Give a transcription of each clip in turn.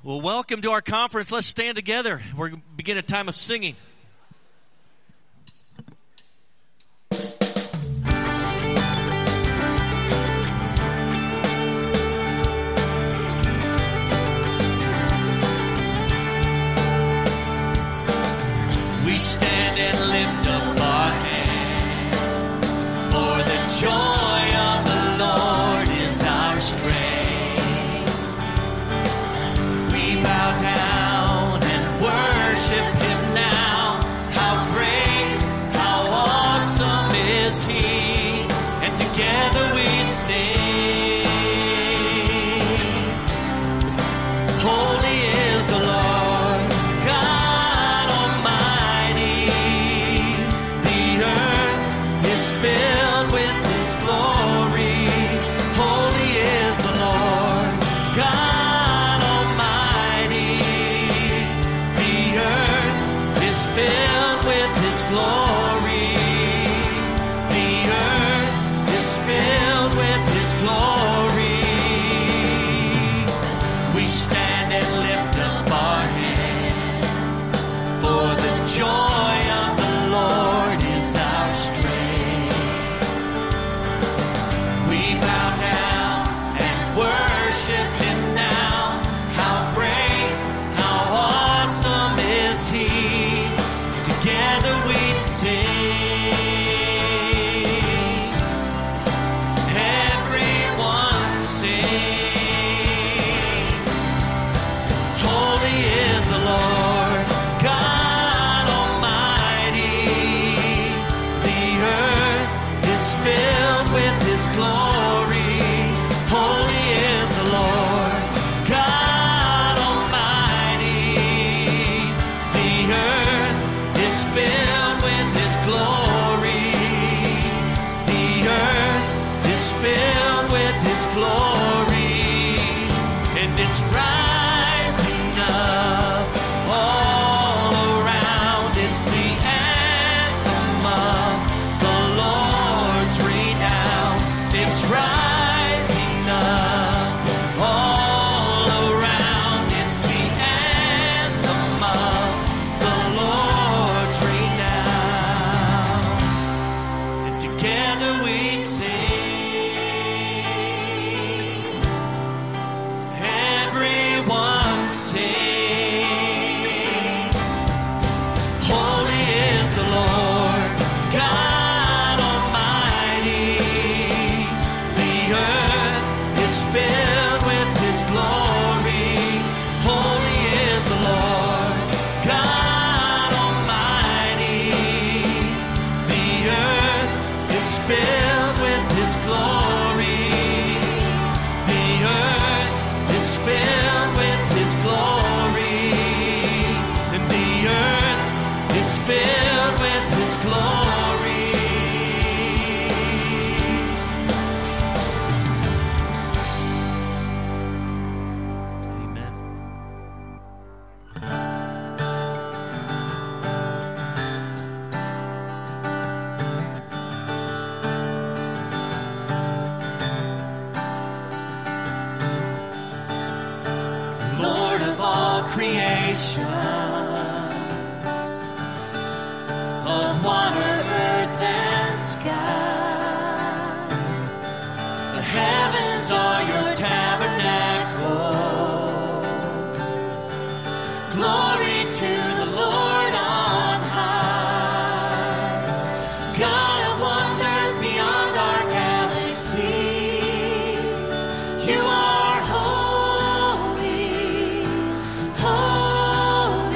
Well, welcome to our conference. Let's stand together. We're going to begin a time of singing. We stand and lift up our hands, for the joy of the Lord is our strength. We bow down and worship Him now. How great, how awesome is He, and together we sing. Holy is the Lord God Almighty. The earth is filled with His glory. Holy is the Lord God Almighty. The earth is filled with His glory. The earth is filled with His glory. We stand and lift up our hands, for the joy of the Lord is our strength. We bow down and worship Him now. How great, how awesome is He. Together we sing. Everyone sing. Holy is the Lord God Almighty. The earth is filled with His glory. Holy is the Lord God Almighty. The earth is filled with His glory. The earth is filled with His glory. And it's rising up all around. It's the anthem of the Lord's renown. It's rising up all around. It's the anthem of the Lord's renown. And together we sing. Everyone sing. Holy is the Lord God Almighty. The earth is filled with His glory. Holy is the Lord God Almighty. The earth is filled with His glory. The earth is filled with His glory. And the earth is filled with His glory. Amen. Lord of all creation, of water, earth, and sky, the heavens are your tabernacle. Glory to the Lord on high. God of wonders beyond our galaxy, you are holy, holy.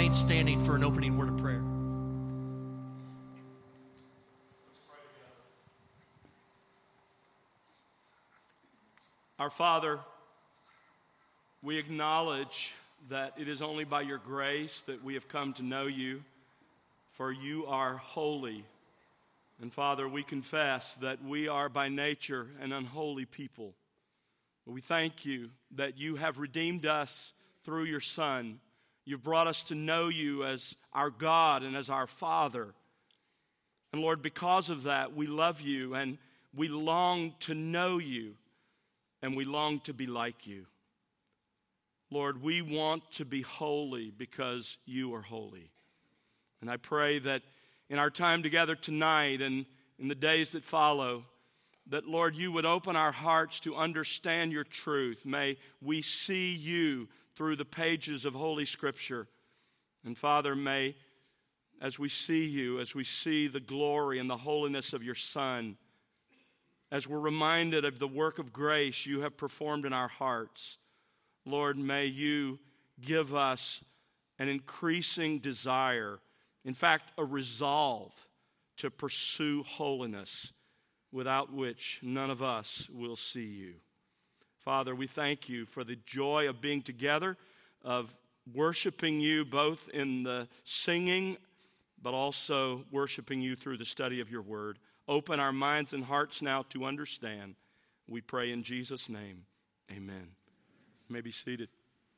remain standing for an opening word of prayer. Our Father, we acknowledge that it is only by your grace that we have come to know you, for you are holy. And Father, we confess that we are by nature an unholy people. But we thank you that you have redeemed us through your Son. You've brought us to know you as our God and as our Father. And Lord, because of that, we love you and we long to know you. And we long to be like you. Lord, we want to be holy because you are holy. And I pray that in our time together tonight and in the days that follow, that, Lord, you would open our hearts to understand your truth. May we see you through the pages of Holy Scripture. And Father, may, as we see you, as we see the glory and the holiness of your Son, as we're reminded of the work of grace you have performed in our hearts, Lord, may you give us an increasing desire, in fact, a resolve to pursue holiness, without which none of us will see you. Father, we thank you for the joy of being together, of worshiping you both in the singing, but also worshiping you through the study of your word. Open our minds and hearts now to understand. We pray in Jesus' name. Amen. You may be seated.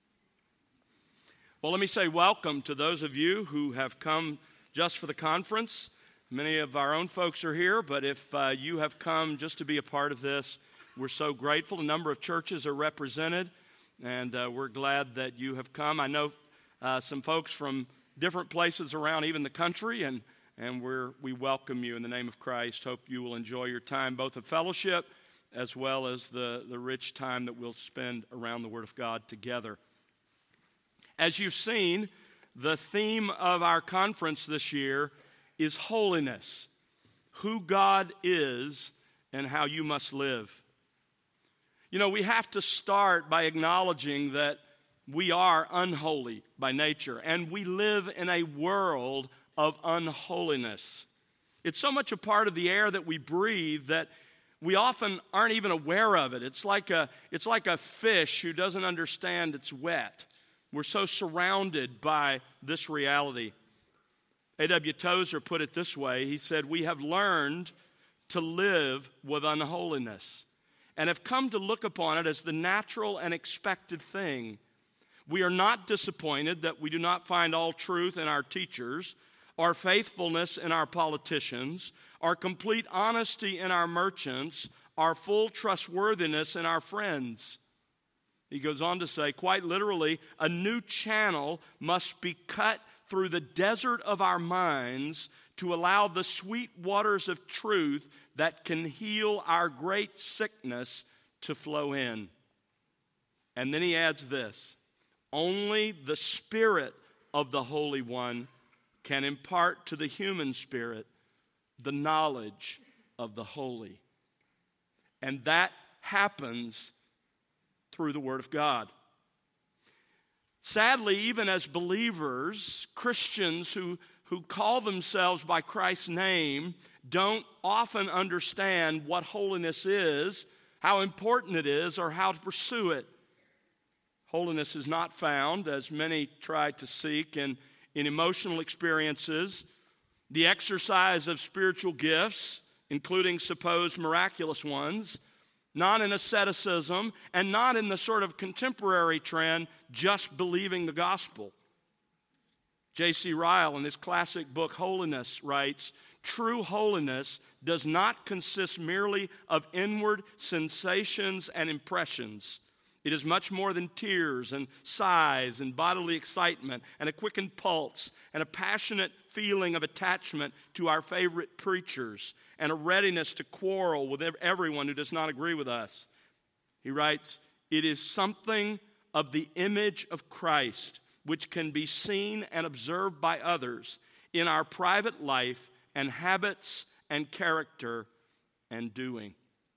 Well, let me say welcome to those of you who have come just for the conference. Many of our own folks are here, but if you have come just to be a part of this, we're so grateful. A number of churches are represented, and we're glad that you have come. I know some folks from different places around even the country, and we welcome you in the name of Christ. Hope you will enjoy your time, both of fellowship as well as the rich time that we'll spend around the Word of God together. As you've seen, the theme of our conference this year is holiness, who God is and how you must live. You know, we have to start by acknowledging that we are unholy by nature, and we live in a world of unholiness. It's so much a part of the air that we breathe that we often aren't even aware of it. It's like a fish who doesn't understand it's wet. We're so surrounded by this reality. A.W. Tozer put it this way. He said, "We have learned to live with unholiness and have come to look upon it as the natural and expected thing. We are not disappointed that we do not find all truth in our teachers, our faithfulness in our politicians, our complete honesty in our merchants, our full trustworthiness in our friends." He goes on to say, quite literally, a new channel must be cut through the desert of our minds to allow the sweet waters of truth that can heal our great sickness to flow in. And then he adds this, only the Spirit of the Holy One can impart to the human spirit the knowledge of the holy. And that happens through the Word of God. Sadly, even as believers, Christians who call themselves by Christ's name don't often understand what holiness is, how important it is, or how to pursue it. Holiness is not found, as many try to seek, in emotional experiences, the exercise of spiritual gifts, including supposed miraculous ones, not in asceticism, and not in the sort of contemporary trend, just believing the gospel. J.C. Ryle, in his classic book, Holiness, writes, "True holiness does not consist merely of inward sensations and impressions. It is much more than tears and sighs and bodily excitement and a quickened pulse and a passionate feeling of attachment to our favorite preachers and a readiness to quarrel with everyone who does not agree with us." He writes, "It is something of the image of Christ which can be seen and observed by others in our private life and habits and character and doing."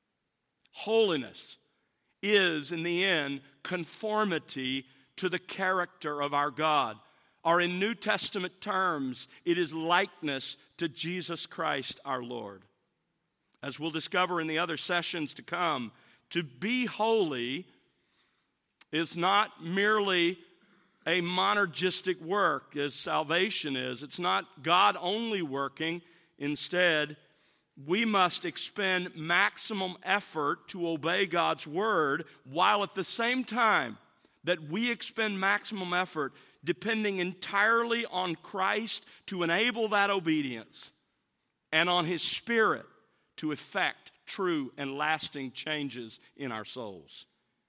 Holiness is, in the end, conformity to the character of our God, or in New Testament terms, it is likeness to Jesus Christ our Lord. As we'll discover in the other sessions to come, to be holy is not merely a monergistic work as salvation is. It's not God only working. Instead, we must expend maximum effort to obey God's word, while at the same time that we expend maximum effort depending entirely on Christ to enable that obedience and on His Spirit to effect true and lasting changes in our souls.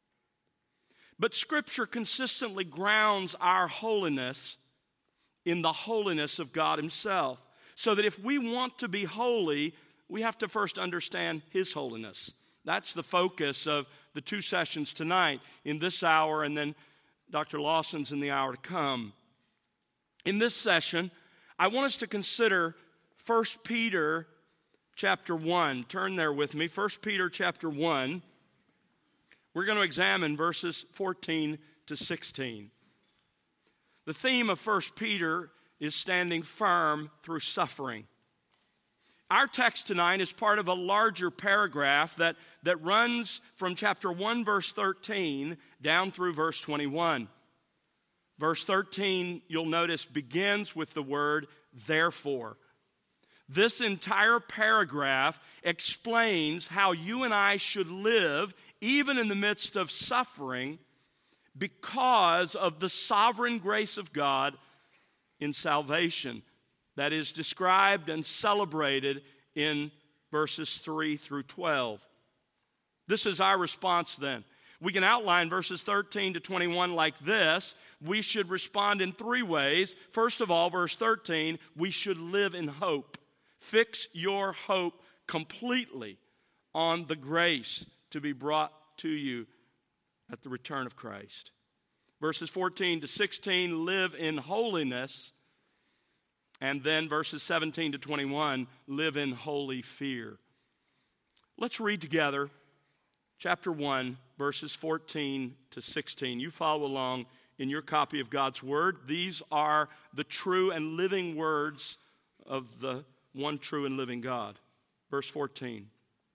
But Scripture consistently grounds our holiness in the holiness of God Himself, so that if we want to be holy, we have to first understand His holiness. That's the focus of the two sessions tonight, in this hour, and then Dr. Lawson's in the hour to come. In this session, I want us to consider 1 Peter chapter 1. Turn there with me, 1 Peter chapter 1. We're going to examine verses 14 to 16. The theme of 1 Peter is standing firm through suffering. Our text tonight is part of a larger paragraph that runs from chapter 1, verse 13, down through verse 21. Verse 13, you'll notice, begins with the word therefore. This entire paragraph explains how you and I should live even in the midst of suffering because of the sovereign grace of God in salvation that is described and celebrated in verses 3 through 12. This is our response then. We can outline verses 13 to 21 like this. We should respond in three ways. First of all, verse 13, we should live in hope. Fix your hope completely on the grace to be brought to you at the return of Christ. Verses 14 to 16, live in holiness. And then verses 17 to 21, live in holy fear. Let's read together chapter 1, verses 14 to 16. You follow along in your copy of God's Word. These are the true and living words of the one true and living God. Verse 14.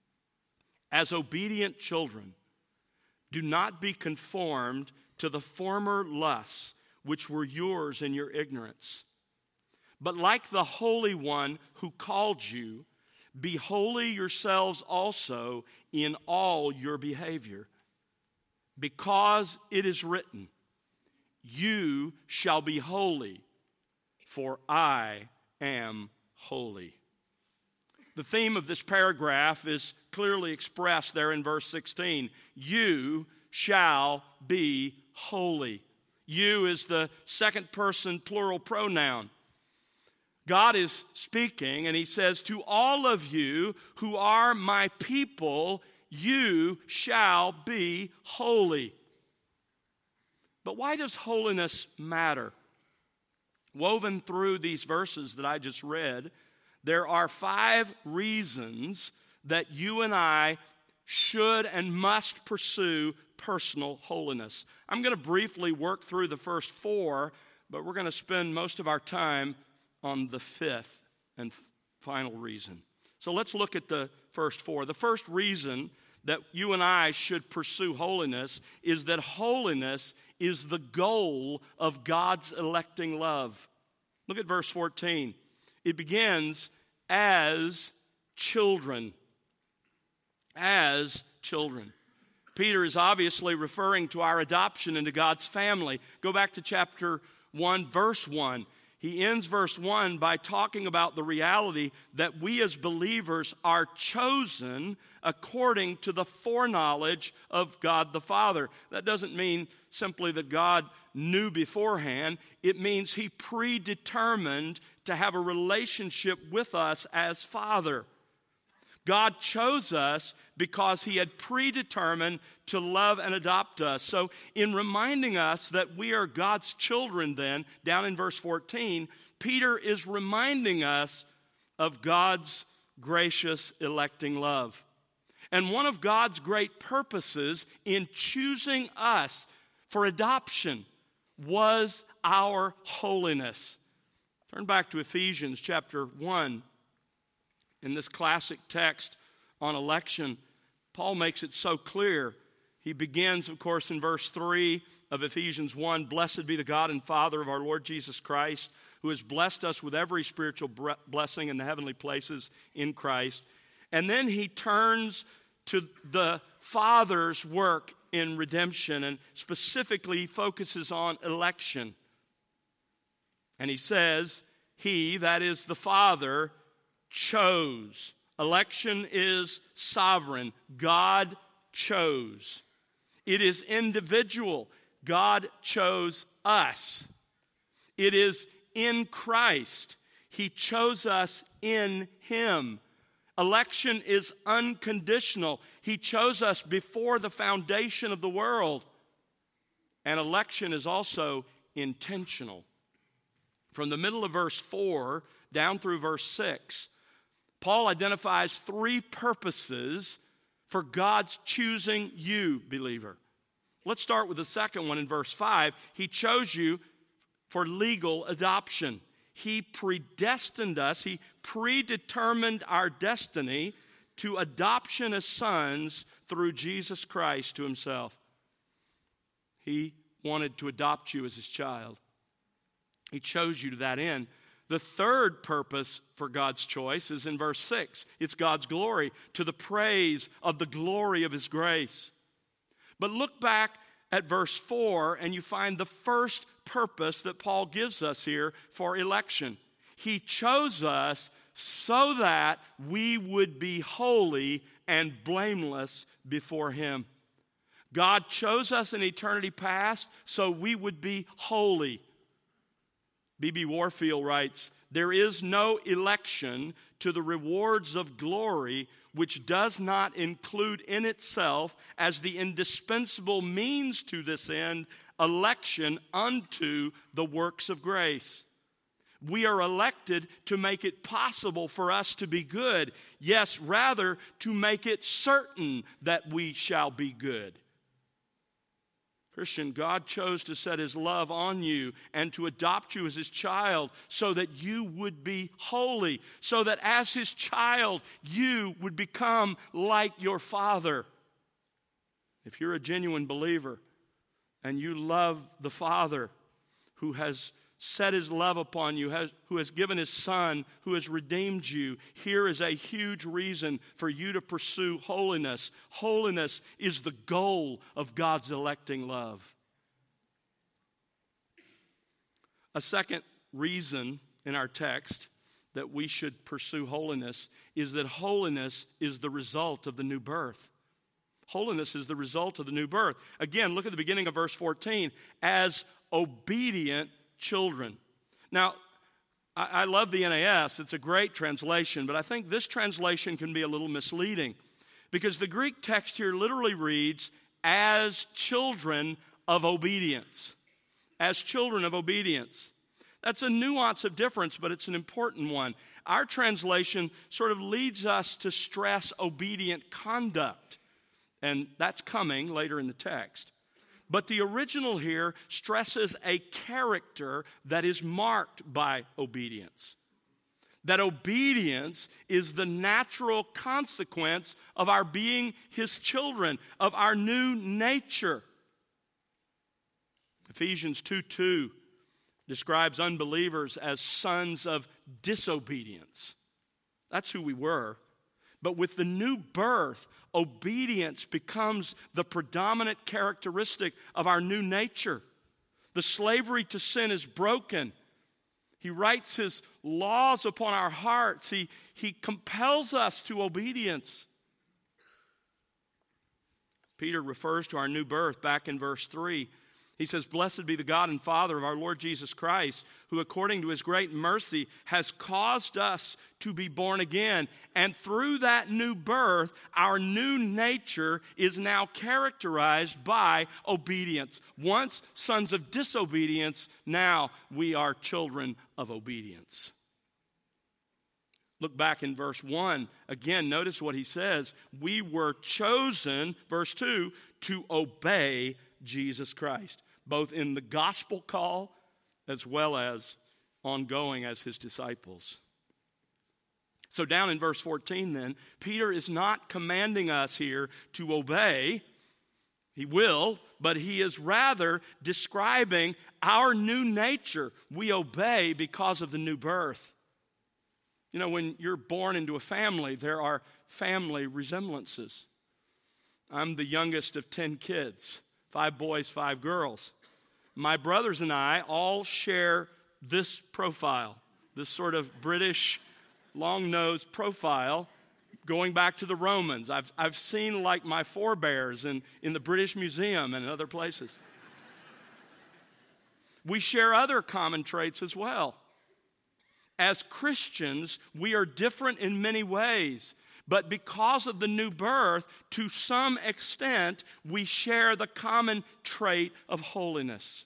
As obedient children, do not be conformed to the former lusts which were yours in your ignorance. But like the Holy One who called you, be holy yourselves also in all your behavior. Because it is written, you shall be holy, for I am holy. The theme of this paragraph is clearly expressed there in verse 16. You shall be holy. You is the second person plural pronoun. God is speaking, and He says, to all of you who are my people, you shall be holy. But why does holiness matter? Woven through these verses that I just read, there are 5 reasons that you and I should and must pursue personal holiness. I'm going to briefly work through the first 4, but we're going to spend most of our time on the 5th and final reason. So let's look at the first 4. The first reason that you and I should pursue holiness is that holiness is the goal of God's electing love. Look at verse 14. It begins, as children. As children. Peter is obviously referring to our adoption into God's family. Go back to chapter 1, verse 1. He ends verse 1 by talking about the reality that we as believers are chosen according to the foreknowledge of God the Father. That doesn't mean simply that God knew beforehand. It means He predetermined to have a relationship with us as Father. God chose us because He had predetermined to love and adopt us. So in reminding us that we are God's children then, down in verse 14, Peter is reminding us of God's gracious electing love. And one of God's great purposes in choosing us for adoption was our holiness. Turn back to Ephesians chapter 1. In this classic text on election, Paul makes it so clear. He begins, of course, in verse 3 of Ephesians 1, "Blessed be the God and Father of our Lord Jesus Christ, who has blessed us with every spiritual blessing in the heavenly places in Christ." And then he turns to the Father's work in redemption and specifically focuses on election. And he says, He, that is the Father, chose. Election is sovereign. God chose. It is individual. God chose us. It is in Christ. He chose us in Him. Election is unconditional. He chose us before the foundation of the world. And election is also intentional. From the middle of verse 4 down through verse 6, Paul identifies three purposes for God's choosing you, believer. Let's start with the second one in verse 5. He chose you for legal adoption. He predestined us, He predetermined our destiny to adoption as sons through Jesus Christ to Himself. He wanted to adopt you as His child. He chose you to that end. The third purpose for God's choice is in verse 6. It's God's glory, to the praise of the glory of His grace. But look back at verse 4 and you find the first purpose that Paul gives us here for election. He chose us so that we would be holy and blameless before Him. God chose us in eternity past so we would be holy. B.B. Warfield writes, "There is no election to the rewards of glory which does not include in itself as the indispensable means to this end, election unto the works of grace." We are elected to make it possible for us to be good. Yes, rather to make it certain that we shall be good. Christian, God chose to set His love on you and to adopt you as His child so that you would be holy, so that as His child, you would become like your Father. If you're a genuine believer and you love the Father who has set His love upon you, who has given His Son, who has redeemed you, here is a huge reason for you to pursue holiness. Holiness is the goal of God's electing love. A second reason in our text that we should pursue holiness is that holiness is the result of the new birth. Holiness is the result of the new birth. Again, look at the beginning of verse 14. As obedient children. Now, I love the NAS. It's a great translation, but I think this translation can be a little misleading because the Greek text here literally reads, as children of obedience. As children of obedience. That's a nuance of difference, but it's an important one. Our translation sort of leads us to stress obedient conduct, and that's coming later in the text. But the original here stresses a character that is marked by obedience. That obedience is the natural consequence of our being His children, of our new nature. Ephesians 2:2 describes unbelievers as sons of disobedience. That's who we were. But with the new birth, obedience becomes the predominant characteristic of our new nature. The slavery to sin is broken. He writes His laws upon our hearts. He compels us to obedience. Peter refers to our new birth back in verse 3. He says, "Blessed be the God and Father of our Lord Jesus Christ, who according to His great mercy has caused us to be born again." And through that new birth, our new nature is now characterized by obedience. Once sons of disobedience, now we are children of obedience. Look back in verse 1. Again, notice what he says. We were chosen, verse 2, to obey Jesus Christ. both in the gospel call as well as ongoing as his disciples. So down in verse 14 then, Peter is not commanding us here to obey. He will, but he is rather describing our new nature. We obey because of the new birth. You know, when you're born into a family, there are family resemblances. I'm the youngest of 10 kids, 5 boys, 5 girls. My brothers and I all share this profile, this sort of British long-nosed profile going back to the Romans. I've seen like my forebears in the British Museum and other places. We share other common traits as well. As Christians, we are different in many ways, but because of the new birth, to some extent, we share the common trait of holiness.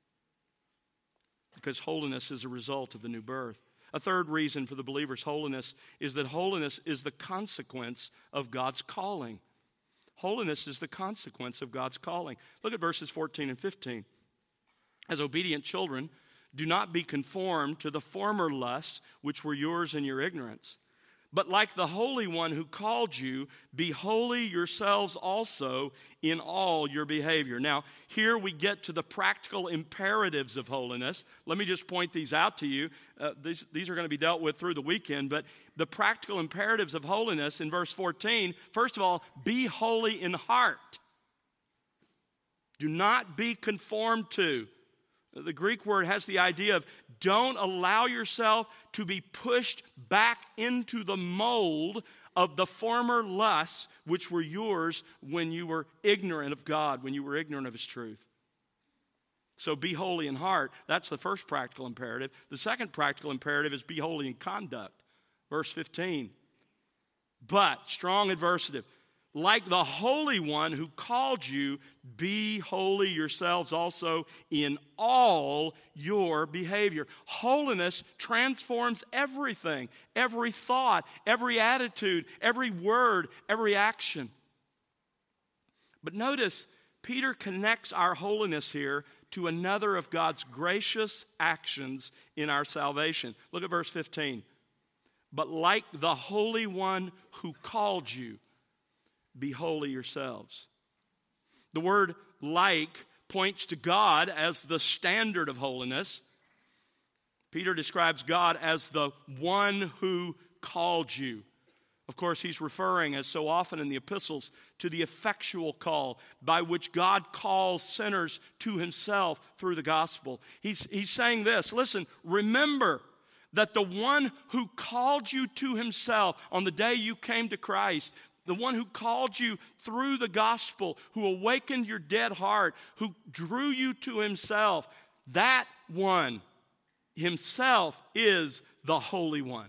Because holiness is a result of the new birth. A third reason for the believer's holiness is that holiness is the consequence of God's calling. Holiness is the consequence of God's calling. Look at verses 14 and 15. As obedient children, do not be conformed to the former lusts which were yours in your ignorance. But like the Holy One who called you, be holy yourselves also in all your behavior. Now, here we get to the practical imperatives of holiness. Let me just point these out to you. These are going to be dealt with through the weekend. But the practical imperatives of holiness in verse 14, first of all, be holy in heart. Do not be conformed to. The Greek word has the idea of don't allow yourself to be pushed back into the mold of the former lusts which were yours when you were ignorant of God, when you were ignorant of His truth. So be holy in heart. That's the first practical imperative. The second practical imperative is be holy in conduct. Verse 15. But, strong adversative, like the Holy One who called you, be holy yourselves also in all your behavior. Holiness transforms everything, every thought, every attitude, every word, every action. But notice, Peter connects our holiness here to another of God's gracious actions in our salvation. Look at verse 15. But like the Holy One who called you, be holy yourselves. The word like points to God as the standard of holiness. Peter describes God as the one who called you. Of course, he's referring, as so often in the epistles, to the effectual call by which God calls sinners to Himself through the gospel. He's saying this, listen, remember that the one who called you to Himself on the day you came to Christ, the one who called you through the gospel, who awakened your dead heart, who drew you to Himself, that one Himself is the Holy One.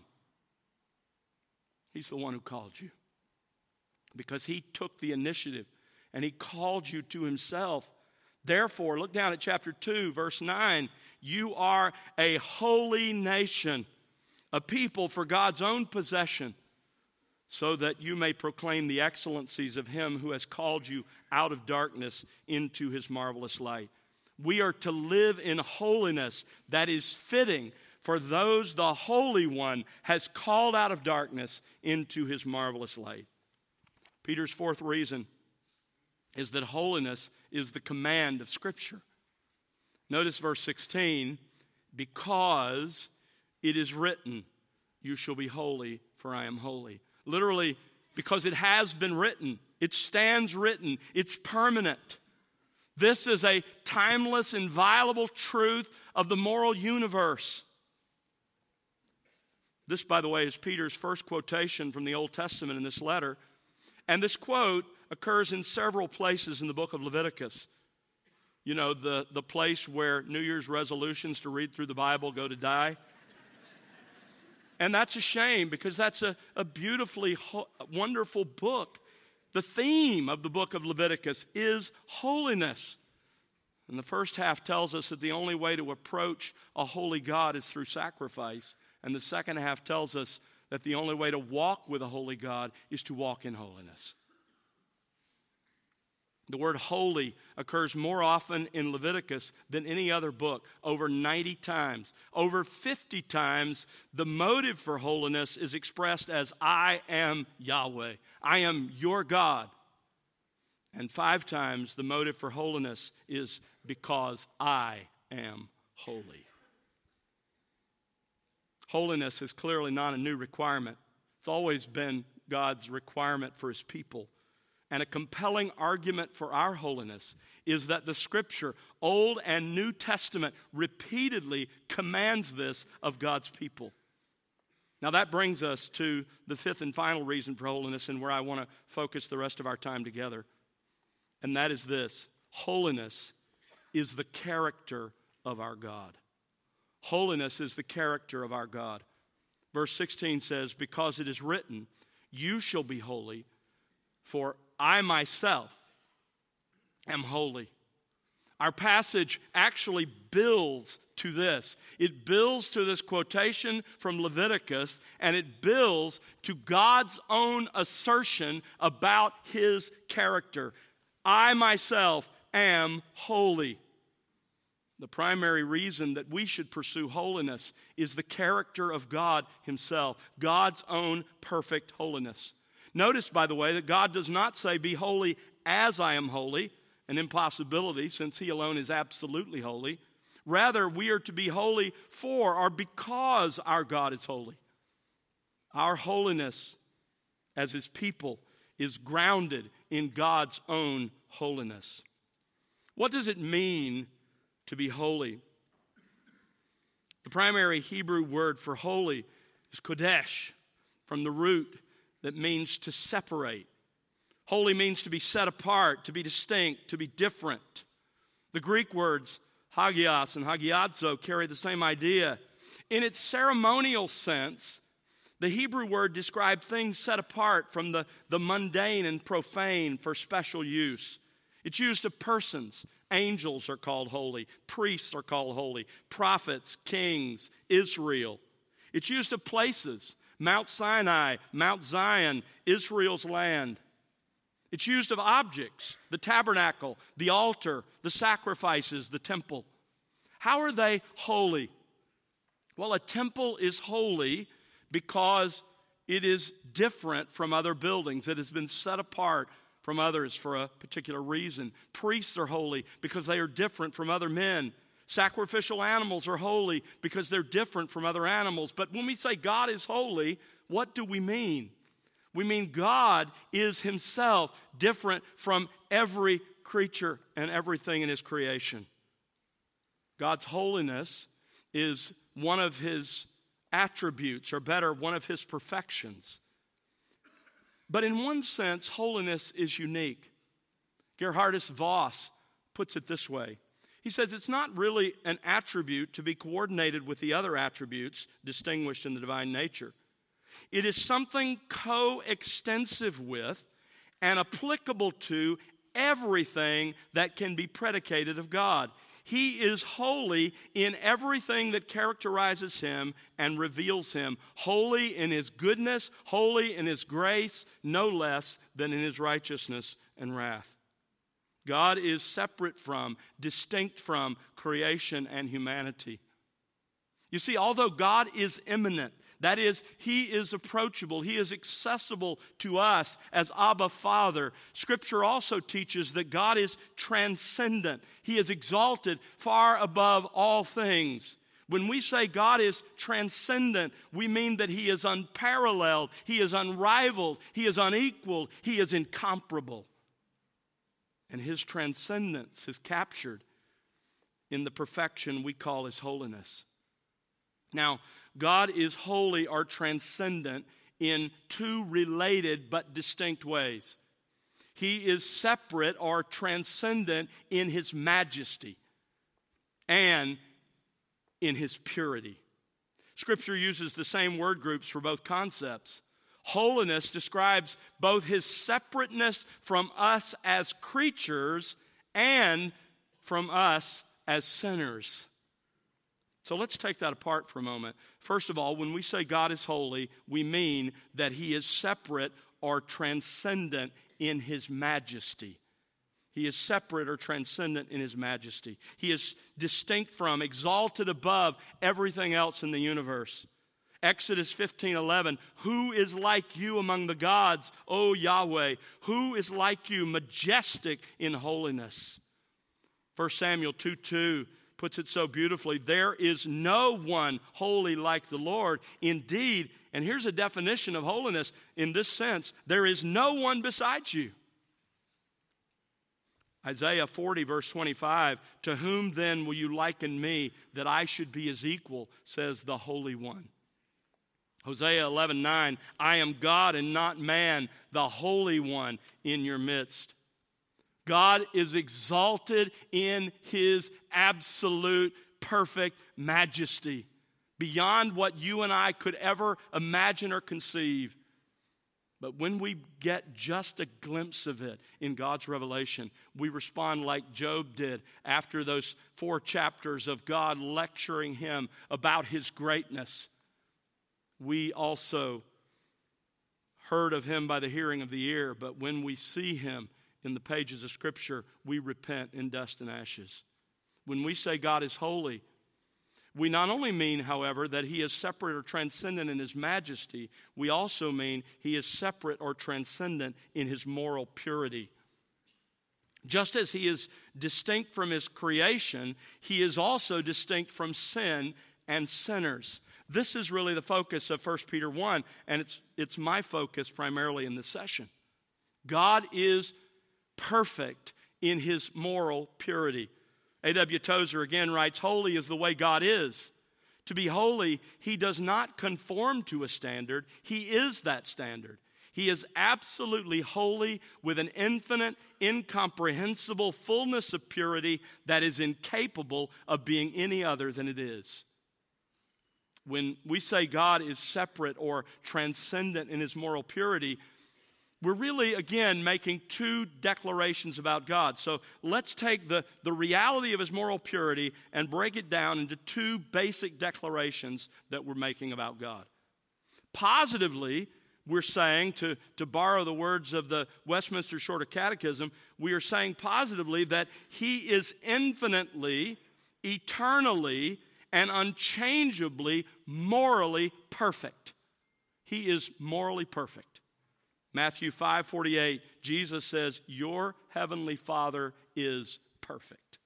He's the one who called you because He took the initiative and He called you to Himself. Therefore, look down at chapter 2, verse 9. You are a holy nation, a people for God's own possession, so that you may proclaim the excellencies of Him who has called you out of darkness into His marvelous light. We are to live in holiness that is fitting for those the Holy One has called out of darkness into His marvelous light. Peter's fourth reason is that holiness is the command of Scripture. Notice verse 16, because it is written, you shall be holy, for I am holy. Literally, because it has been written. It stands written. It's permanent. This is a timeless, inviolable truth of the moral universe. This, by the way, is Peter's first quotation from the Old Testament in this letter. And this quote occurs in several places in the book of Leviticus. You know, the place where New Year's resolutions to read through the Bible go to die. And that's a shame because that's a beautifully wonderful book. The theme of the book of Leviticus is holiness. And the first half tells us that the only way to approach a holy God is through sacrifice. And the second half tells us that the only way to walk with a holy God is to walk in holiness. The word holy occurs more often in Leviticus than any other book, over 90 times. Over 50 times, the motive for holiness is expressed as, I am Yahweh. I am your God. And 5 times, the motive for holiness is because I am holy. Holiness is clearly not a new requirement. It's always been God's requirement for his people. And a compelling argument for our holiness is that the Scripture, Old and New Testament, repeatedly commands this of God's people. Now that brings us to the 5th and final reason for holiness, and where I want to focus the rest of our time together. And that is this: holiness is the character of our God. Holiness is the character of our God. Verse 16 says, because it is written, you shall be holy, for I myself am holy. Our passage actually builds to this. It builds to this quotation from Leviticus, and it builds to God's own assertion about his character. I myself am holy. The primary reason that we should pursue holiness is the character of God himself, God's own perfect holiness. Notice, by the way, that God does not say, be holy as I am holy, an impossibility since he alone is absolutely holy. Rather, we are to be holy for or because our God is holy. Our holiness as his people is grounded in God's own holiness. What does it mean to be holy? The primary Hebrew word for holy is kodesh, from the root that means to separate. Holy means to be set apart, to be distinct, to be different. The Greek words hagios and hagiadzo carry the same idea. In its ceremonial sense, the Hebrew word described things set apart from the mundane and profane for special use. It's used of persons. Angels are called holy. Priests are called holy. Prophets, kings, Israel. It's used of places. Mount Sinai, Mount Zion, Israel's land. It's used of objects, the tabernacle, the altar, the sacrifices, the temple. How are they holy? Well, a temple is holy because it is different from other buildings. It has been set apart from others for a particular reason. Priests are holy because they are different from other men. Sacrificial animals are holy because they're different from other animals. But when we say God is holy, what do we mean? We mean God is himself different from every creature and everything in his creation. God's holiness is one of his attributes, or better, one of his perfections. But in one sense, holiness is unique. Gerhardus Voss puts it this way. He says it's not really an attribute to be coordinated with the other attributes distinguished in the divine nature. It is something coextensive with and applicable to everything that can be predicated of God. He is holy in everything that characterizes him and reveals him. Holy in his goodness, holy in his grace, no less than in his righteousness and wrath. God is separate from, distinct from creation and humanity. You see, although God is immanent, that is, he is approachable, he is accessible to us as Abba Father, Scripture also teaches that God is transcendent. He is exalted far above all things. When we say God is transcendent, we mean that he is unparalleled, he is unrivaled, he is unequaled, he is incomparable. And his transcendence is captured in the perfection we call his holiness. Now, God is holy or transcendent in two related but distinct ways. He is separate or transcendent in his majesty and in his purity. Scripture uses the same word groups for both concepts. Holiness describes both his separateness from us as creatures and from us as sinners. So let's take that apart for a moment. First of all, when we say God is holy, we mean that he is separate or transcendent in his majesty. He is separate or transcendent in his majesty. He is distinct from, exalted above everything else in the universe. Exodus 15:11, who is like you among the gods, O Yahweh? Who is like you, majestic in holiness? 1 Samuel 2:2 puts it so beautifully, there is no one holy like the Lord. Indeed, and here's a definition of holiness in this sense, there is no one besides you. Isaiah 40, verse 25, to whom then will you liken me that I should be his equal, says the Holy One. Hosea 11:9, I am God and not man, the Holy One in your midst. God is exalted in his absolute perfect majesty, beyond what you and I could ever imagine or conceive. But when we get just a glimpse of it in God's revelation, we respond like Job did after those 4 chapters of God lecturing him about his greatness. We also heard of him by the hearing of the ear, but when we see him in the pages of Scripture, we repent in dust and ashes. When we say God is holy, we not only mean, however, that he is separate or transcendent in his majesty, we also mean he is separate or transcendent in his moral purity. Just as he is distinct from his creation, he is also distinct from sin and sinners. This is really the focus of 1 Peter 1, and it's my focus primarily in this session. God is perfect in his moral purity. A.W. Tozer again writes, holy is the way God is. To be holy, he does not conform to a standard. He is that standard. He is absolutely holy with an infinite, incomprehensible fullness of purity that is incapable of being any other than it is. When we say God is separate or transcendent in his moral purity, we're really, again, making 2 declarations about God. So let's take the reality of his moral purity and break it down into 2 basic declarations that we're making about God. Positively, we're saying, to borrow the words of the Westminster Shorter Catechism, we are saying positively that he is infinitely, eternally, and unchangeably morally perfect. He is morally perfect. Matthew 5:48, Jesus says, your heavenly Father is perfect.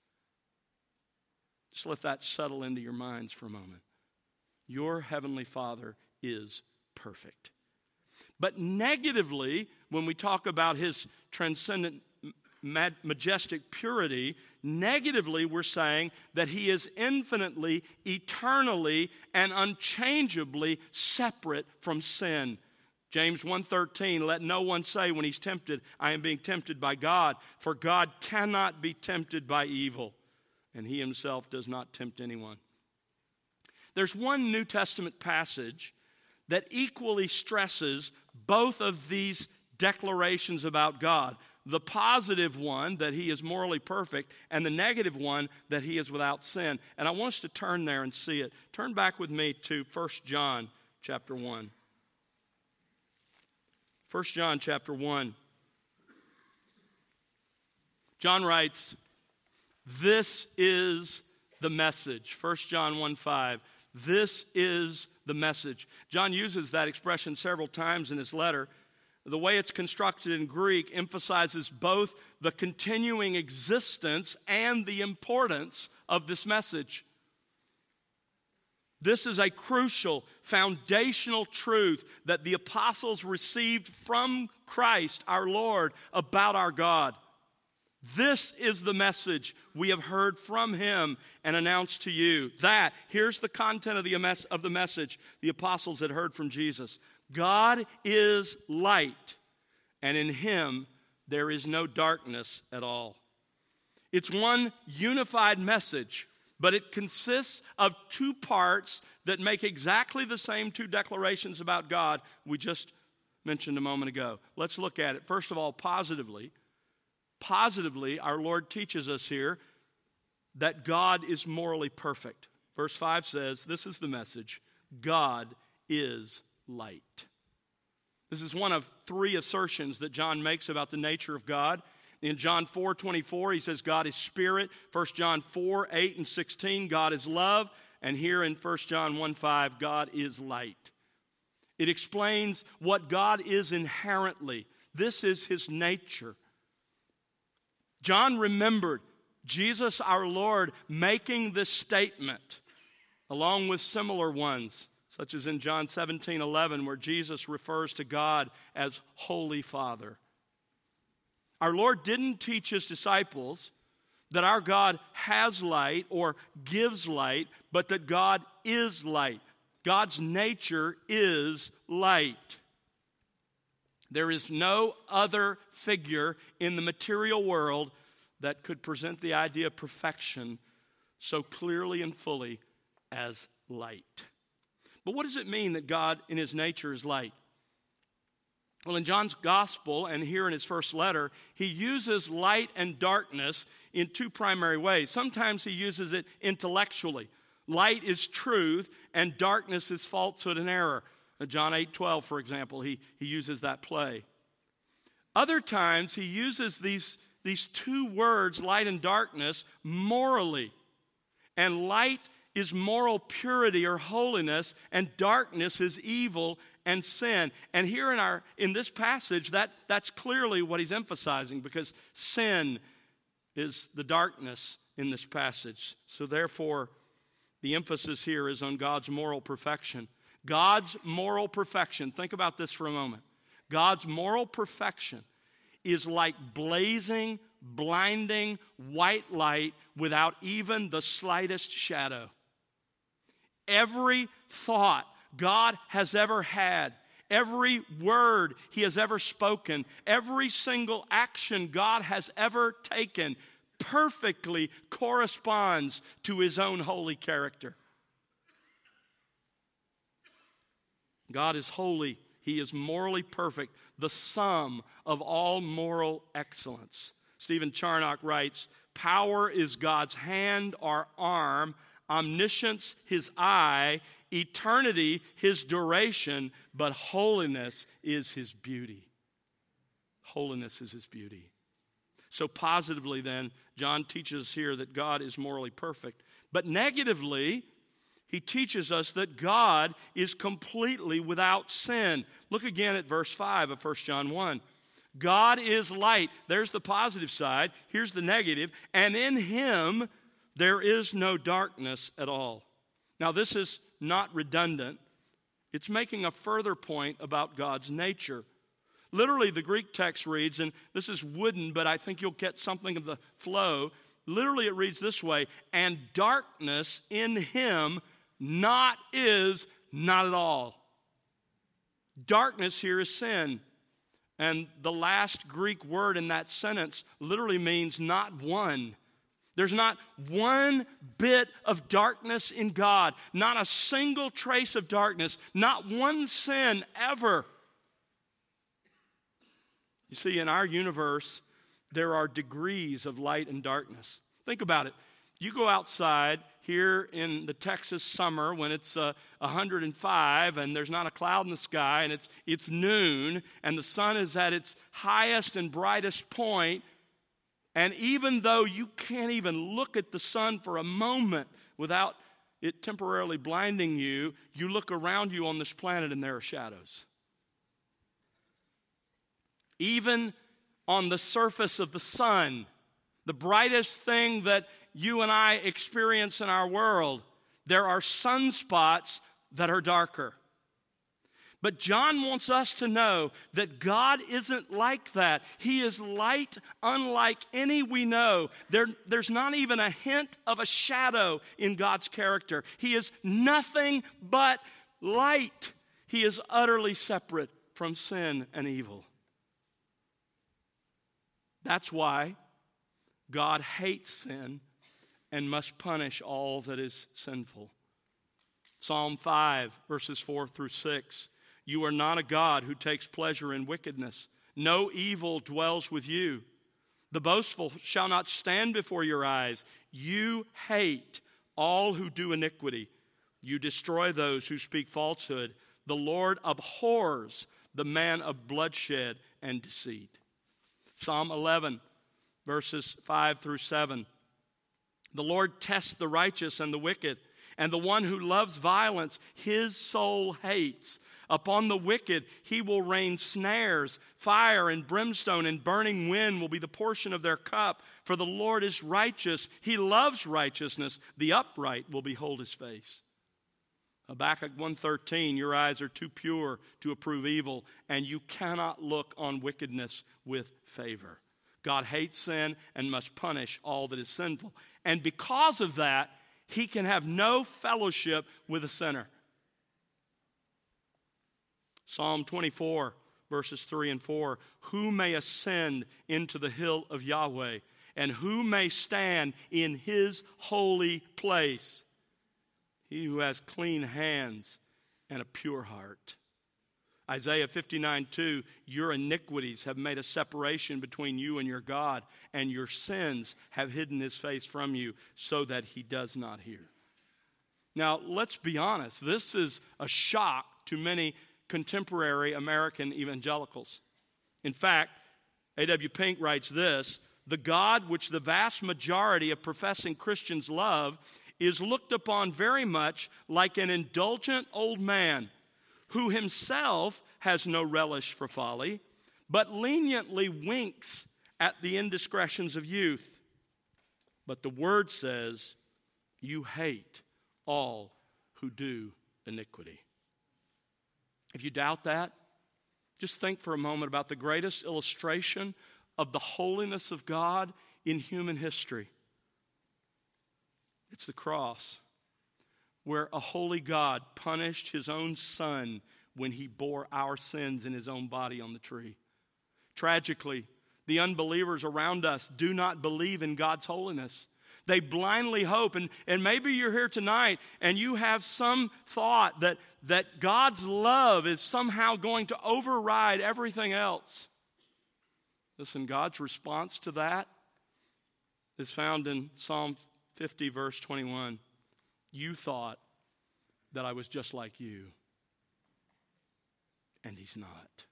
Just let that settle into your minds for a moment. Your heavenly Father is perfect. But negatively, when we talk about his transcendent, majestic purity, negatively we're saying that he is infinitely, eternally, and unchangeably separate from sin. James 1:13, let no one say when he's tempted, I am being tempted by God, for God cannot be tempted by evil, and he himself does not tempt anyone. There's one New Testament passage that equally stresses both of these declarations about God. The positive one, that he is morally perfect, and the negative one, that he is without sin. And I want us to turn there and see it. Turn back with me to 1 John chapter 1. 1 John chapter 1. John writes, this is the message. 1 John 1:5. This is the message. John uses that expression several times in his letter. The way it's constructed in Greek emphasizes both the continuing existence and the importance of this message. This is a crucial, foundational truth that the apostles received from Christ, our Lord, about our God. This is the message we have heard from him and announced to you. Here's the content of the message the apostles had heard from Jesus. God is light, and in him there is no darkness at all. It's one unified message, but it consists of 2 parts that make exactly the same 2 declarations about God we just mentioned a moment ago. Let's look at it. First of all, positively. Positively, our Lord teaches us here that God is morally perfect. Verse 5 says, this is the message, God is light. This is one of 3 assertions that John makes about the nature of God. In John 4:24, he says God is spirit. 1 John 4:8 and 16, God is love. And here in 1 John 1:5, God is light. It explains what God is inherently. This is his nature. John remembered Jesus our Lord making this statement, along with similar ones, such as in John 17:11, where Jesus refers to God as Holy Father. Our Lord didn't teach his disciples that our God has light or gives light, but that God is light. God's nature is light. There is no other figure in the material world that could present the idea of perfection so clearly and fully as light. But what does it mean that God in his nature is light? Well, in John's gospel and here in his first letter, he uses light and darkness in two primary ways. Sometimes he uses it intellectually. Light is truth and darkness is falsehood and error. John 8:12, for example, he uses that play. Other times he uses these two words, light and darkness, morally. And light is moral purity or holiness, and darkness is evil and sin. And here in this passage, that's clearly what he's emphasizing, because sin is the darkness in this passage. So therefore, the emphasis here is on God's moral perfection. God's moral perfection, think about this for a moment. God's moral perfection is like blazing, blinding white light without even the slightest shadow. Every thought God has ever had, every word he has ever spoken, every single action God has ever taken perfectly corresponds to his own holy character. God is holy. He is morally perfect, the sum of all moral excellence. Stephen Charnock writes, power is God's hand or arm, omniscience his eye, eternity his duration, but holiness is his beauty. Holiness is his beauty. So positively then, John teaches us here that God is morally perfect. But negatively, he teaches us that God is completely without sin. Look again at verse 5 of 1 John 1. God is light. There's the positive side. Here's the negative. And in him there is no darkness at all. Now this is not redundant. It's making a further point about God's nature. Literally, the Greek text reads, and this is wooden, but I think you'll get something of the flow. Literally, it reads this way, and darkness in him is not at all. Darkness here is sin. And the last Greek word in that sentence literally means not one. There's not one bit of darkness in God. Not a single trace of darkness. Not one sin ever. You see, in our universe, there are degrees of light and darkness. Think about it. You go outside here in the Texas summer when it's 105 and there's not a cloud in the sky and it's noon and the sun is at its highest and brightest point, and even though you can't even look at the sun for a moment without it temporarily blinding you, you look around you on this planet and there are shadows. Even on the surface of the sun, the brightest thing that you and I experience in our world, there are sunspots that are darker. But John wants us to know that God isn't like that. He is light unlike any we know. There's not even a hint of a shadow in God's character. He is nothing but light. He is utterly separate from sin and evil. That's why God hates sin and must punish all that is sinful. Psalm 5, verses 4 through 6. You are not a God who takes pleasure in wickedness. No evil dwells with you. The boastful shall not stand before your eyes. You hate all who do iniquity. You destroy those who speak falsehood. The Lord abhors the man of bloodshed and deceit. Psalm 11, verses 5 through 7. The Lord tests the righteous and the wicked, and the one who loves violence, his soul hates. Upon the wicked he will rain snares. Fire and brimstone and burning wind will be the portion of their cup. For the Lord is righteous. He loves righteousness. The upright will behold his face. Habakkuk 1:13, your eyes are too pure to approve evil, and you cannot look on wickedness with favor. God hates sin and must punish all that is sinful. And because of that, he can have no fellowship with a sinner. Psalm 24, verses 3 and 4. Who may ascend into the hill of Yahweh, and who may stand in his holy place? He who has clean hands and a pure heart. Isaiah 59:2, your iniquities have made a separation between you and your God, and your sins have hidden his face from you so that he does not hear. Now, let's be honest. This is a shock to many contemporary American evangelicals. In fact, A.W. Pink writes this: the God which the vast majority of professing Christians love is looked upon very much like an indulgent old man who himself has no relish for folly, but leniently winks at the indiscretions of youth. But the word says, you hate all who do iniquity. If you doubt that, just think for a moment about the greatest illustration of the holiness of God in human history. It's the cross, where a holy God punished his own Son when he bore our sins in his own body on the tree. Tragically, the unbelievers around us do not believe in God's holiness. They blindly hope, and maybe you're here tonight and you have some thought that God's love is somehow going to override everything else. Listen, God's response to that is found in Psalm 50, verse 21. You thought that I was just like you, and he's not.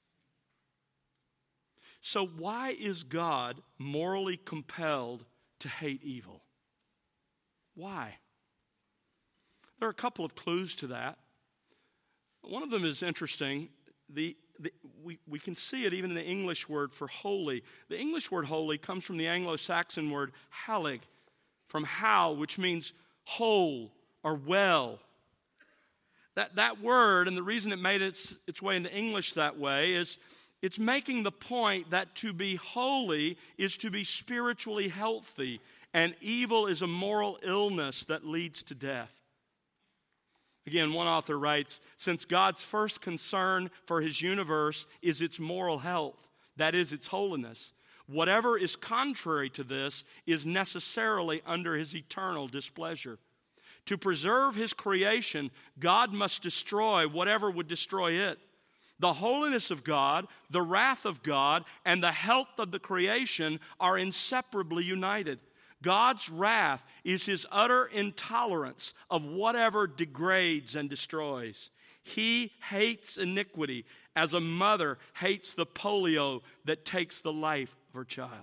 So why is God morally compelled to hate evil? Why? There are a couple of clues to that. One of them is interesting. We can see it even in the English word for holy. The English word holy comes from the Anglo-Saxon word halig, from hal, which means whole or well. That word, and the reason it made its way into English that way, is it's making the point that to be holy is to be spiritually healthy, and evil is a moral illness that leads to death. Again, one author writes, since God's first concern for his universe is its moral health, that is, its holiness, whatever is contrary to this is necessarily under his eternal displeasure. To preserve his creation, God must destroy whatever would destroy it. The holiness of God, the wrath of God, and the health of the creation are inseparably united. God's wrath is his utter intolerance of whatever degrades and destroys. He hates iniquity as a mother hates the polio that takes the life of her child.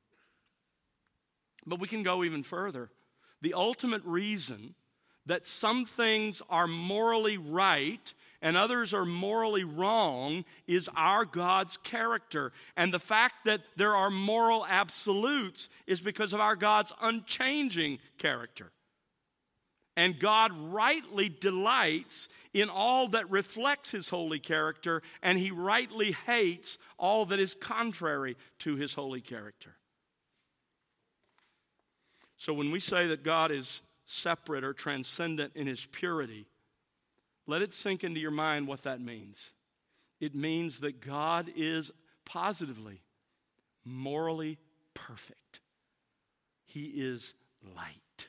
But we can go even further. The ultimate reason that some things are morally right and others are morally wrong is our God's character. And the fact that there are moral absolutes is because of our God's unchanging character. And God rightly delights in all that reflects his holy character, and he rightly hates all that is contrary to his holy character. So when we say that God is separate or transcendent in his purity, let it sink into your mind what that means. It means that God is positively, morally perfect. He is light.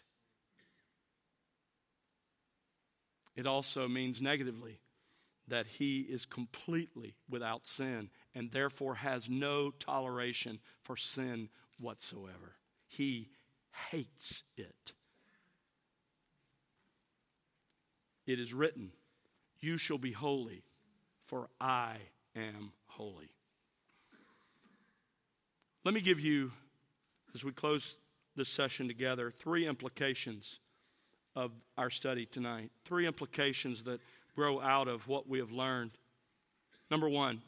It also means negatively that he is completely without sin and therefore has no toleration for sin whatsoever. He hates it. It is written, you shall be holy, for I am holy. Let me give you as we close this session together, three implications of our study tonight. Three implications that grow out of what we have learned. Number one,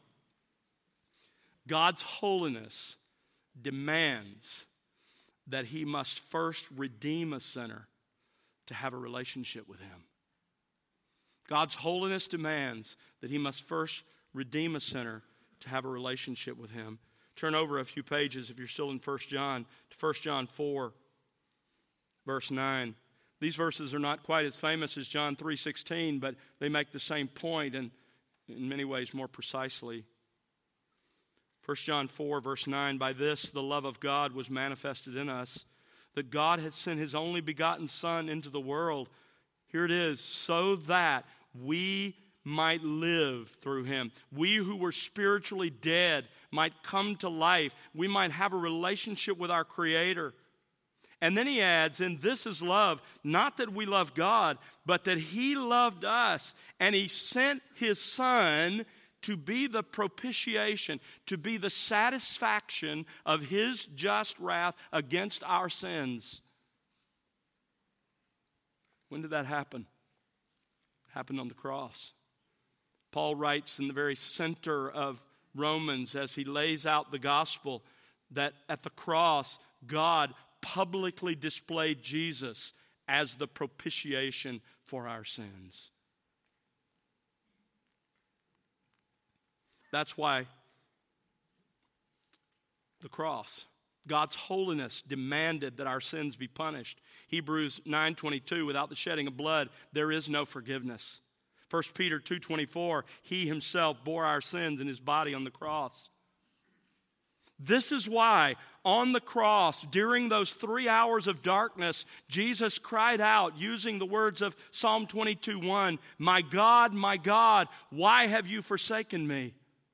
God's holiness demands that he must first redeem a sinner to have a relationship with him. God's holiness demands that he must first redeem a sinner to have a relationship with him. Turn over a few pages if you're still in 1 John, to 1 John 4, verse 9. These verses are not quite as famous as John 3:16, but they make the same point and in many ways more precisely. 1 John 4, verse 9, by this the love of God was manifested in us, that God had sent his only begotten Son into the world. Here it is, so that we might live through him. We who were spiritually dead might come to life. We might have a relationship with our Creator. And then he adds, and this is love, not that we love God, but that he loved us, and he sent his Son to be the propitiation, to be the satisfaction of his just wrath against our sins. When did that happen? It happened on the cross. Paul writes in the very center of Romans as he lays out the gospel that at the cross, God publicly displayed Jesus as the propitiation for our sins. That's why the cross, God's holiness demanded that our sins be punished. Hebrews 9:22, without the shedding of blood, there is no forgiveness. 1 Peter 2:24, he himself bore our sins in his body on the cross. This is why on the cross, during those 3 hours of darkness, Jesus cried out using the words of Psalm 22:1, my God, why have you forsaken me?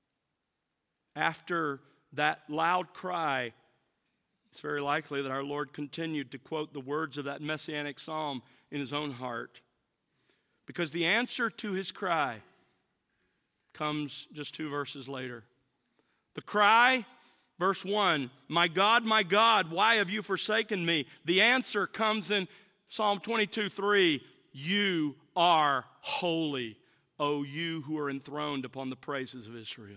After that loud cry, it's very likely that our Lord continued to quote the words of that messianic psalm in his own heart. Because the answer to his cry comes just 2 verses later. The cry, verse 1, my God, why have you forsaken me? The answer comes in Psalm 22:3, you are holy, O you who are enthroned upon the praises of Israel.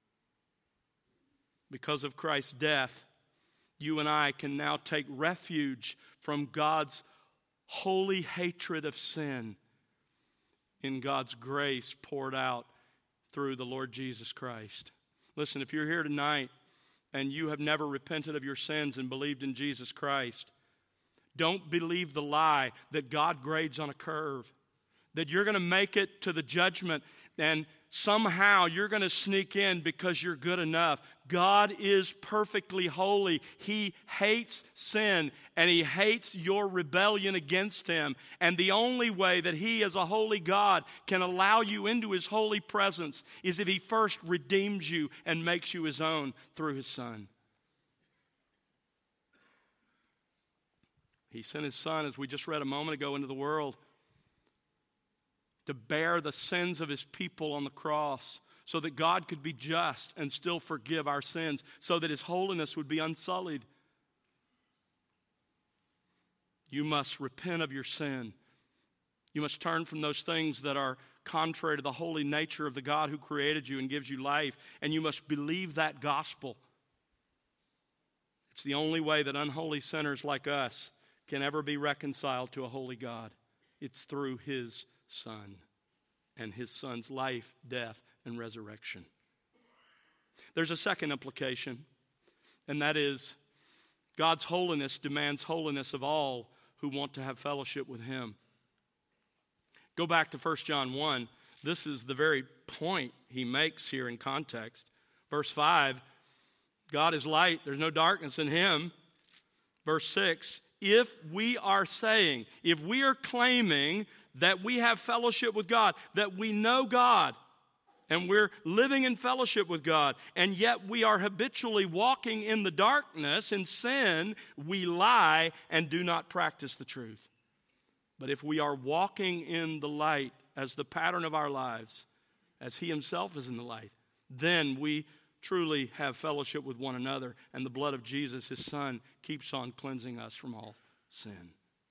Because of Christ's death, you and I can now take refuge from God's holy hatred of sin in God's grace poured out through the Lord Jesus Christ. Listen, if you're here tonight and you have never repented of your sins and believed in Jesus Christ, don't believe the lie that God grades on a curve, that you're going to make it to the judgment and somehow you're going to sneak in because you're good enough. God is perfectly holy. He hates sin and he hates your rebellion against him. And the only way that he as a holy God can allow you into his holy presence is if he first redeems you and makes you his own through his Son. He sent his Son, as we just read a moment ago, into the world to bear the sins of his people on the cross so that God could be just and still forgive our sins, so that his holiness would be unsullied. You must repent of your sin. You must turn from those things that are contrary to the holy nature of the God who created you and gives you life, and you must believe that gospel. It's the only way that unholy sinners like us can ever be reconciled to a holy God. It's through his Son and his Son's life, death, and resurrection. There's a second implication, and that is God's holiness demands holiness of all who want to have fellowship with him. Go back to 1 John 1. This is the very point he makes here in context. Verse 5, God is light, there's no darkness in him. Verse 6, if we are claiming that we have fellowship with God, that we know God, and we're living in fellowship with God, and yet we are habitually walking in the darkness, in sin, we lie and do not practice the truth. But if we are walking in the light as the pattern of our lives, as he himself is in the light, then we truly have fellowship with one another, and the blood of Jesus, his Son, keeps on cleansing us from all sin.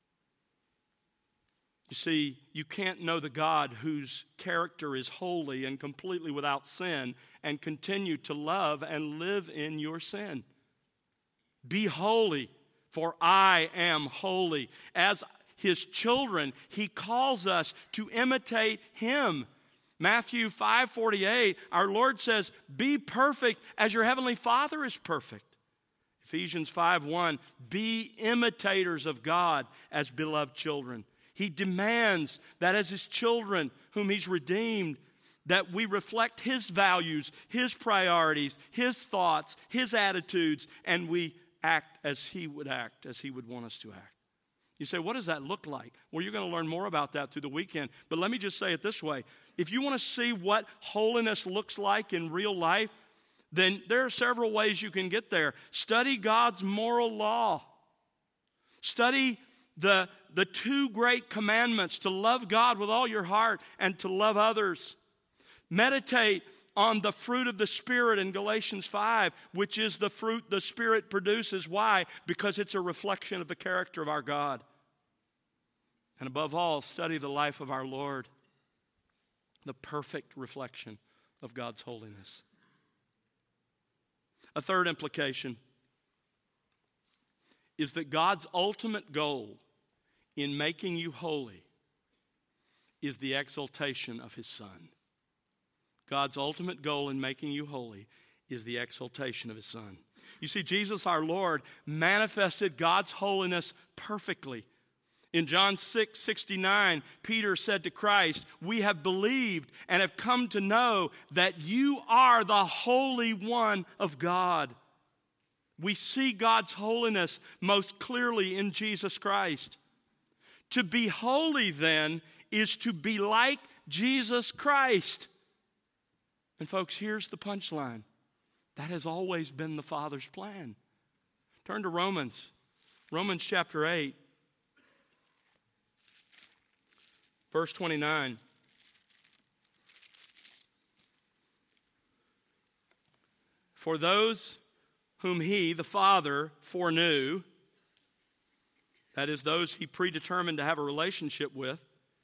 You see, you can't know the God whose character is holy and completely without sin and continue to love and live in your sin. Be holy, for I am holy. As his children, he calls us to imitate him. Matthew 5:48, our Lord says, be perfect as your heavenly Father is perfect. Ephesians 5:1, be imitators of God as beloved children. He demands that as his children whom he's redeemed, that we reflect his values, his priorities, his thoughts, his attitudes, and we act as he would want us to act. You say, what does that look like? Well, you're going to learn more about that through the weekend. But let me just say it this way. If you want to see what holiness looks like in real life, then there are several ways you can get there. Study God's moral law. Study the two great commandments, to love God with all your heart and to love others. Meditate on the fruit of the Spirit in Galatians 5, which is the fruit the Spirit produces. Why? Because it's a reflection of the character of our God. And above all, study the life of our Lord, the perfect reflection of God's holiness. A third implication is that God's ultimate goal in making you holy is the exaltation of his Son. God's ultimate goal in making you holy is the exaltation of his Son. You see, Jesus our Lord manifested God's holiness perfectly. In John 6:69, Peter said to Christ, we have believed and have come to know that you are the Holy One of God. We see God's holiness most clearly in Jesus Christ. To be holy, then, is to be like Jesus Christ. And folks, here's the punchline. That has always been the Father's plan. Turn to Romans chapter 8, verse 29. For those whom he, the Father, foreknew, that is, those he predetermined to have a relationship with,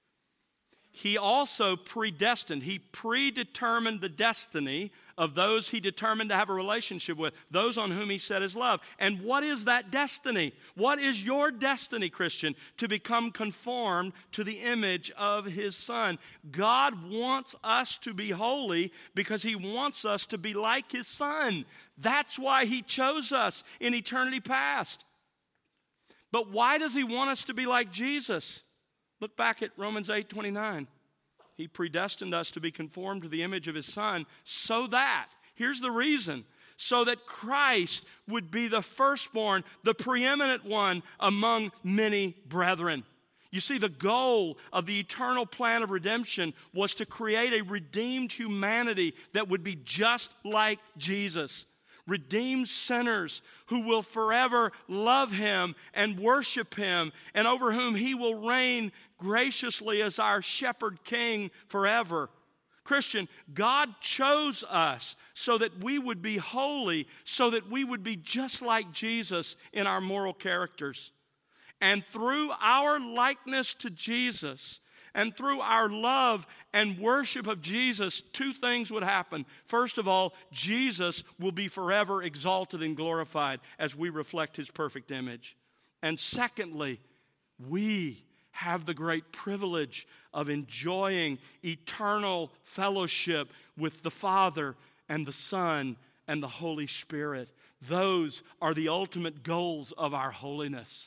he also predestined. He predetermined the destiny of those he determined to have a relationship with, those on whom he set his love. And what is that destiny? What is your destiny, Christian? To become conformed to the image of his Son. God wants us to be holy because he wants us to be like his Son. That's why he chose us in eternity past. But why does he want us to be like Jesus? Look back at Romans 8:29. He predestined us to be conformed to the image of his Son so that, here's the reason, so that Christ would be the firstborn, the preeminent one among many brethren. You see, the goal of the eternal plan of redemption was to create a redeemed humanity that would be just like Jesus. Redeemed sinners who will forever love him and worship him, and over whom he will reign graciously as our shepherd king forever. Christian, God chose us so that we would be holy, so that we would be just like Jesus in our moral characters. And through our likeness to Jesus, and through our love and worship of Jesus, two things would happen. First of all, Jesus will be forever exalted and glorified as we reflect his perfect image. And secondly, we have the great privilege of enjoying eternal fellowship with the Father and the Son and the Holy Spirit. Those are the ultimate goals of our holiness.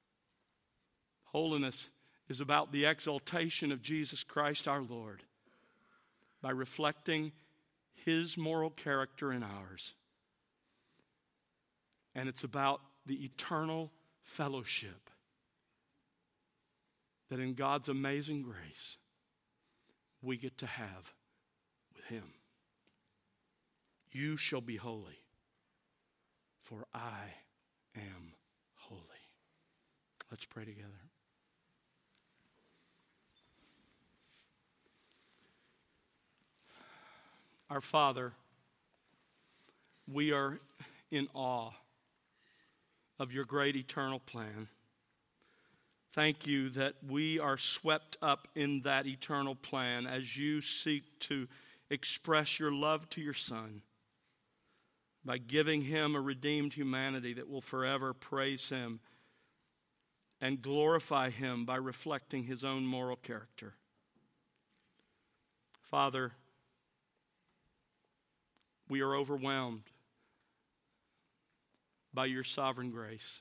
Holiness is about the exaltation of Jesus Christ our Lord by reflecting his moral character in ours. And it's about the eternal fellowship that in God's amazing grace we get to have with him. You shall be holy, for I am holy. Let's pray together. Our Father, we are in awe of your great eternal plan. Thank you that we are swept up in that eternal plan as you seek to express your love to your Son by giving him a redeemed humanity that will forever praise him and glorify him by reflecting his own moral character. Father, we are overwhelmed by your sovereign grace.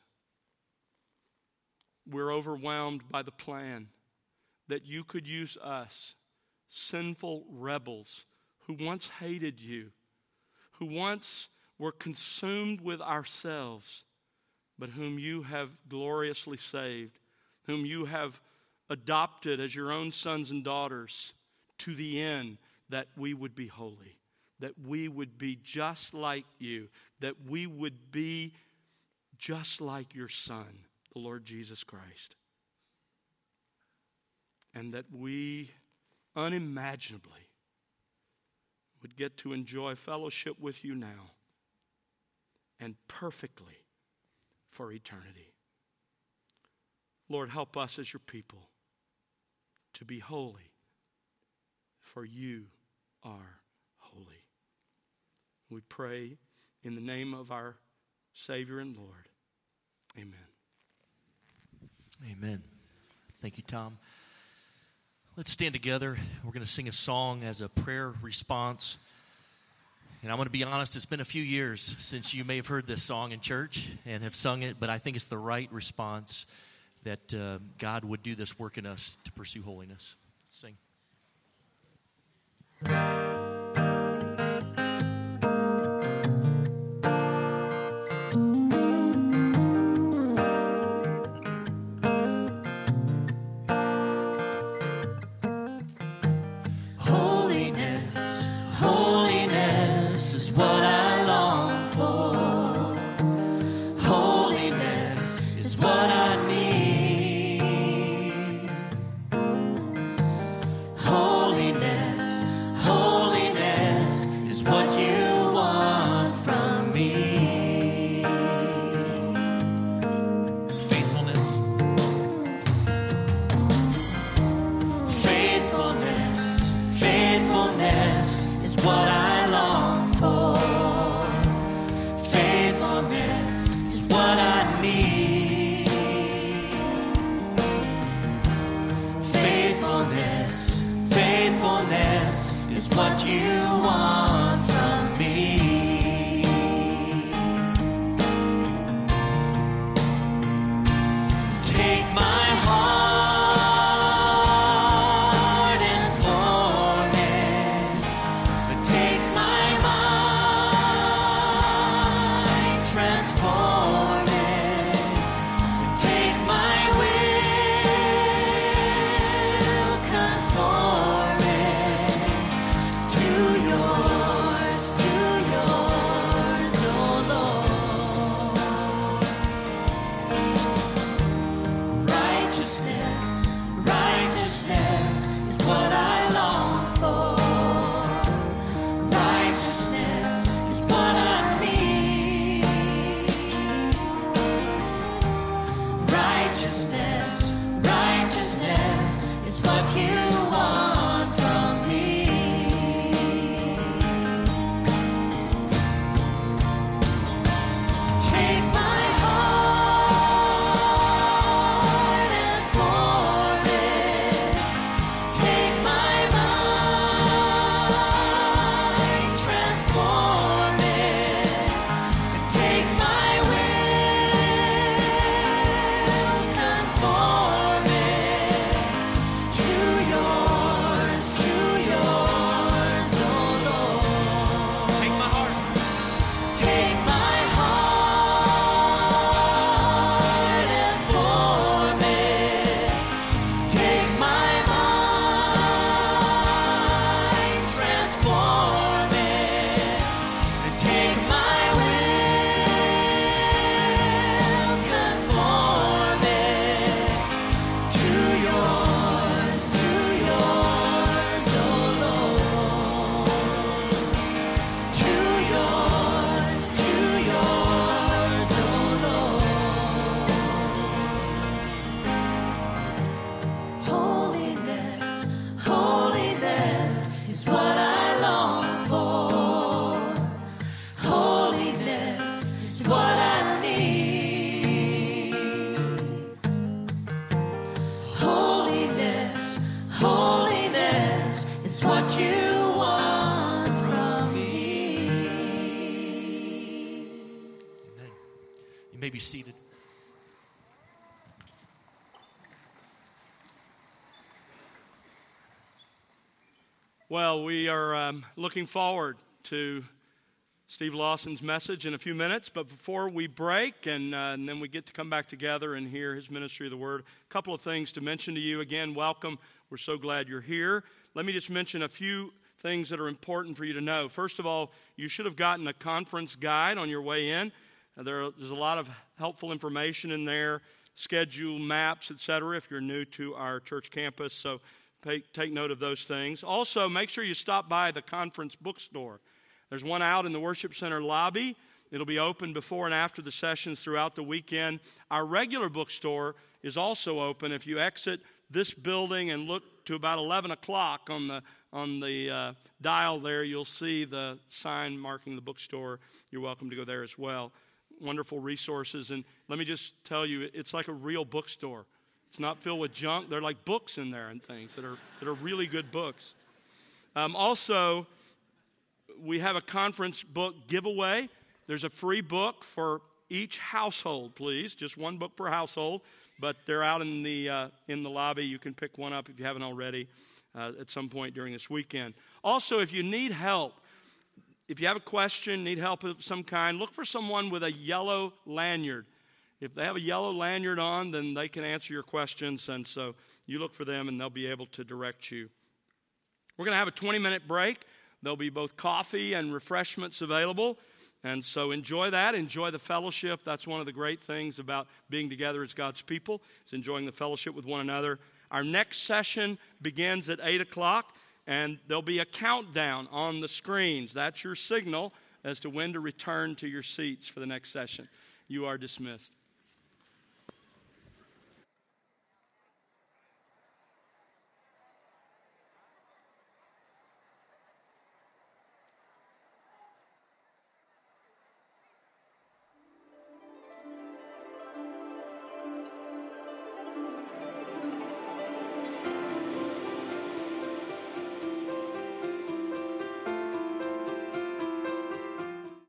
We're overwhelmed by the plan that you could use us, sinful rebels who once hated you, who once were consumed with ourselves, but whom you have gloriously saved, whom you have adopted as your own sons and daughters to the end that we would be holy, that we would be just like you, that we would be just like your Son, the Lord Jesus Christ. And that we unimaginably would get to enjoy fellowship with you now and perfectly for eternity. Lord, help us as your people to be holy, for you are holy. We pray in the name of our Savior and Lord. Amen. Amen. Thank you, Tom. Let's stand together. We're going to sing a song as a prayer response. And I'm going to be honest, it's been a few years since you may have heard this song in church and have sung it, but I think it's the right response that God would do this work in us to pursue holiness. Let's sing. Conform it to your seated. Well, we are looking forward to Steve Lawson's message in a few minutes, but before we break and then we get to come back together and hear his ministry of the Word, a couple of things to mention to you. Again, welcome. We're so glad you're here. Let me just mention a few things that are important for you to know. First of all, you should have gotten a conference guide on your way in. There's a lot of helpful information in there, schedule, maps, etc., if you're new to our church campus, so take note of those things. Also, make sure you stop by the conference bookstore. There's one out in the Worship Center lobby. It'll be open before and after the sessions throughout the weekend. Our regular bookstore is also open. If you exit this building and look to about 11 o'clock on the dial there, you'll see the sign marking the bookstore. You're welcome to go there as well. Wonderful resources. And let me just tell you, it's like a real bookstore. It's not filled with junk. There are like books in there and things that are really good books. Also, we have a conference book giveaway. There's a free book for each household, please. Just one book per household, but they're out in the lobby. You can pick one up if you haven't already at some point during this weekend. Also, if you need help, if you have a question, need help of some kind, look for someone with a yellow lanyard. If they have a yellow lanyard on, then they can answer your questions, and so you look for them, and they'll be able to direct you. We're going to have a 20-minute break. There'll be both coffee and refreshments available, and so enjoy that. Enjoy the fellowship. That's one of the great things about being together as God's people, is enjoying the fellowship with one another. Our next session begins at 8 o'clock, and there'll be a countdown on the screens. That's your signal as to when to return to your seats for the next session. You are dismissed.